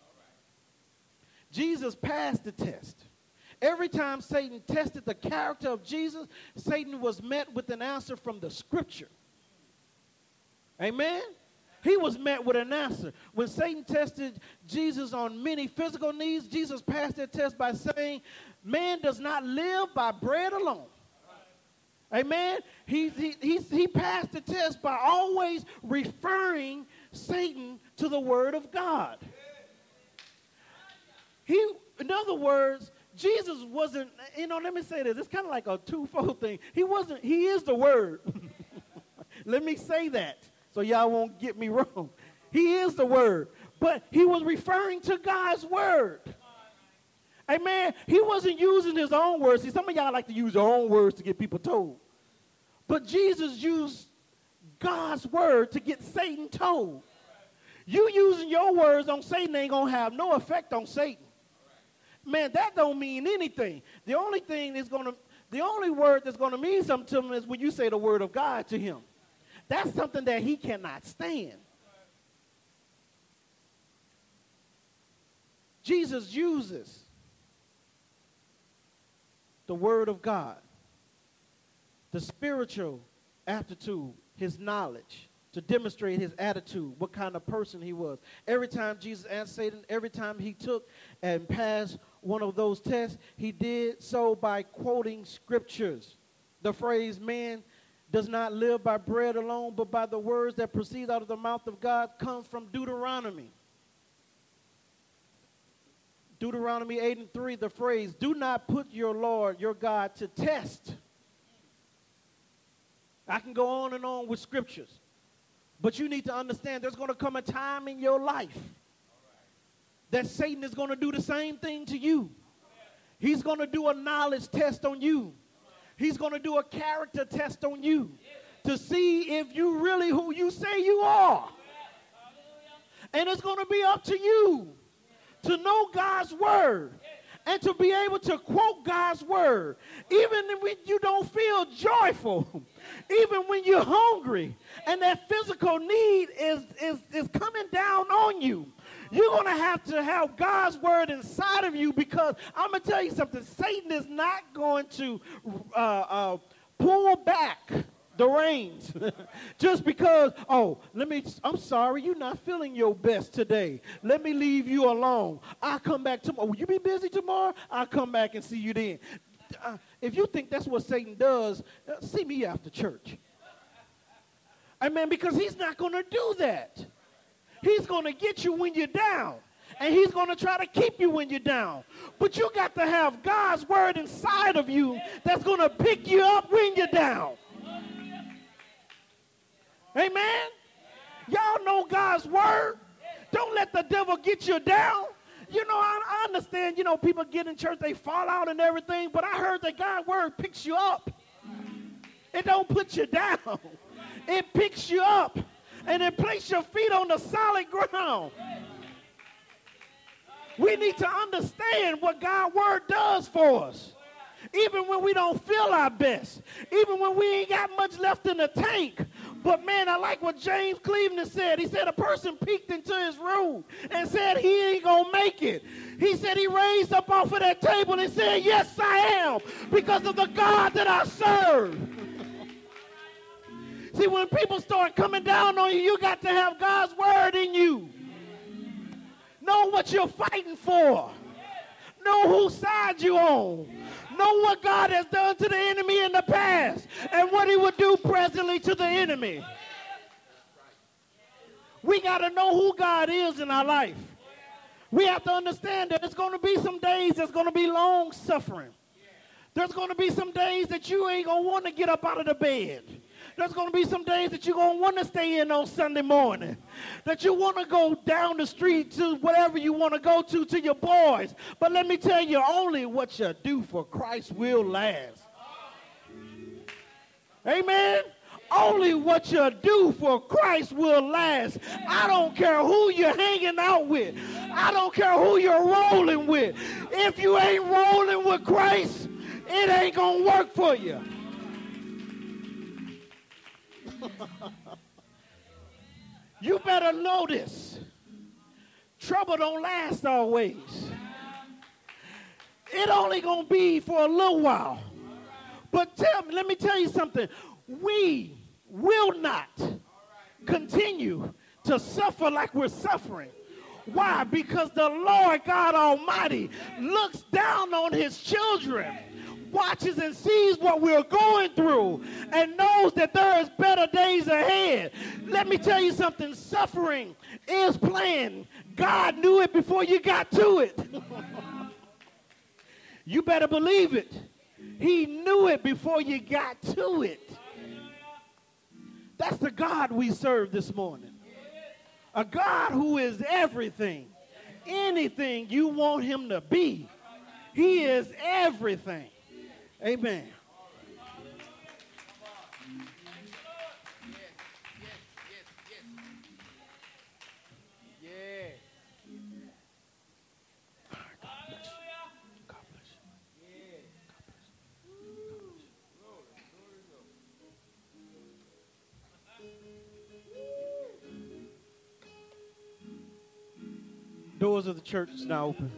Jesus passed the test. Every time Satan tested the character of Jesus, Satan was met with an answer from the scripture. Amen? He was met with an answer. When Satan tested Jesus on many physical needs, Jesus passed that test by saying, man does not live by bread alone. Amen? He passed the test by always referring Satan to the word of God. In other words, Jesus wasn't, let me say this. It's kind of like a twofold thing. He is the word. Let me say that so y'all won't get me wrong. He is the word. But he was referring to God's word. Amen. He wasn't using his own words. See, some of y'all like to use your own words to get people told. But Jesus used God's word to get Satan told. You using your words on Satan ain't going to have no effect on Satan. Man, that don't mean anything. The only word that's going to mean something to him is when you say the word of God to him. That's something that he cannot stand. Jesus uses the word of God, the spiritual aptitude, his knowledge, to demonstrate his attitude, what kind of person he was. Every time Jesus answered Satan, every time he took and passed one of those tests, he did so by quoting scriptures. The phrase, man does not live by bread alone, but by the words that proceed out of the mouth of God, comes from Deuteronomy. Deuteronomy 8:3, the phrase, do not put your Lord, your God, to test. I can go on and on with scriptures. But you need to understand there's going to come a time in your life that Satan is going to do the same thing to you. He's going to do a knowledge test on you. He's going to do a character test on you to see if you really who you say you are. And it's going to be up to you to know God's word and to be able to quote God's word. Even when you don't feel joyful, even when you're hungry and that physical need is coming down on you, you're going to have God's word inside of you, because I'm going to tell you something. Satan is not going to pull back the reins just because, I'm sorry, you're not feeling your best today. Let me leave you alone. I'll come back tomorrow. Will you be busy tomorrow? I'll come back and see you then. If you think that's what Satan does, see me after church. Amen, because he's not going to do that. He's going to get you when you're down, and he's going to try to keep you when you're down. But you got to have God's word inside of you that's going to pick you up when you're down. Amen? Y'all know God's word. Don't let the devil get you down. I understand, people get in church, they fall out and everything, but I heard that God's word picks you up. It don't put you down. It picks you up, and it places your feet on the solid ground. We need to understand what God's word does for us. Even when we don't feel our best, even when we ain't got much left in the tank. But man, I like what James Cleveland said. He said a person peeked into his room and said he ain't gonna make it. He said he raised up off of that table and said, yes, I am, because of the God that I serve. See, when people start coming down on you, you got to have God's word in you. Know what you're fighting for. Know whose side you're on. Know what God has done to the enemy in the past and what he would do presently to the enemy. We got to know who God is in our life. We have to understand that there's going to be some days that's going to be long suffering. There's going to be some days that you ain't going to want to get up out of the bed. There's going to be some days that you're going to want to stay in on Sunday morning, that you want to go down the street to whatever you want to go to your boys. But let me tell you, only what you do for Christ will last. Amen? Only what you do for Christ will last. I don't care who you're hanging out with. I don't care who you're rolling with. If you ain't rolling with Christ, it ain't going to work for you. You better know this. Trouble don't last always. It only going to be for a little while. But let me tell you something. We will not continue to suffer like we're suffering. Why? Because the Lord God Almighty looks down on his children, watches and sees what we're going through, and knows that there is better days ahead. Let me tell you something. Suffering is planned. God knew it before you got to it. You better believe it. He knew it before you got to it. That's the God we serve this morning. A God who is everything. Anything you want him to be. He is everything. Amen. Doors of the church is now open.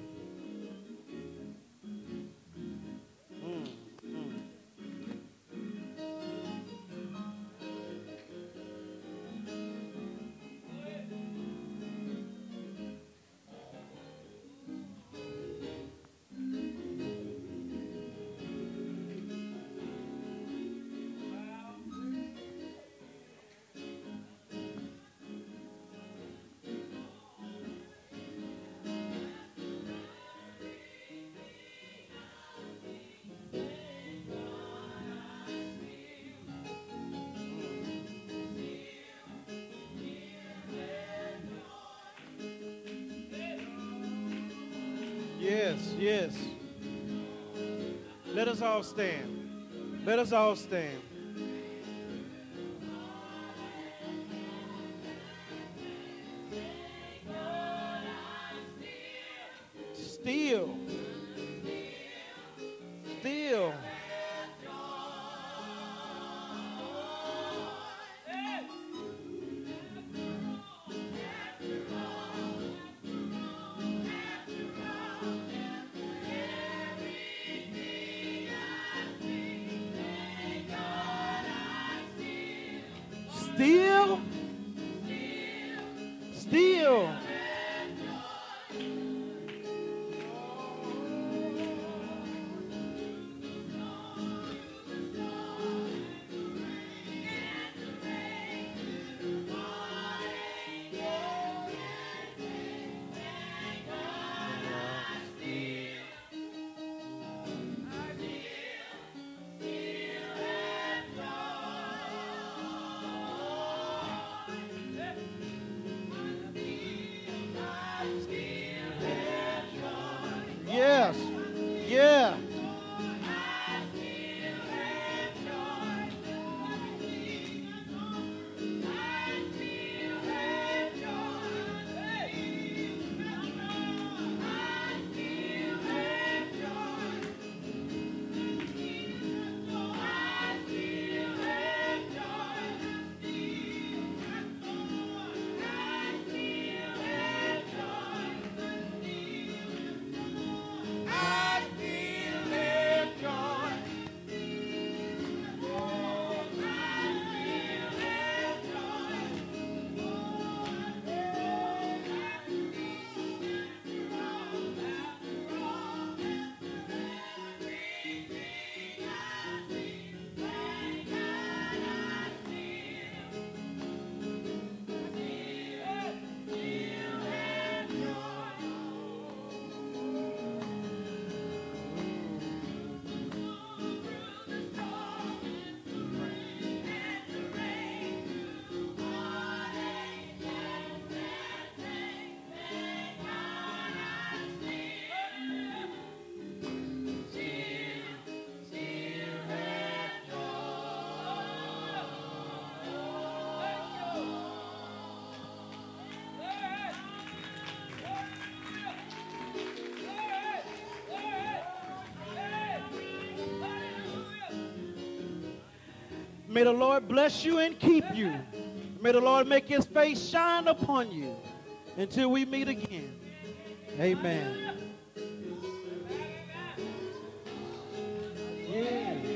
Yes, yes. Let us all stand. Let us all stand. Still. Still. Still, still. May the Lord bless you and keep you. May the Lord make his face shine upon you until we meet again. Amen. Yeah.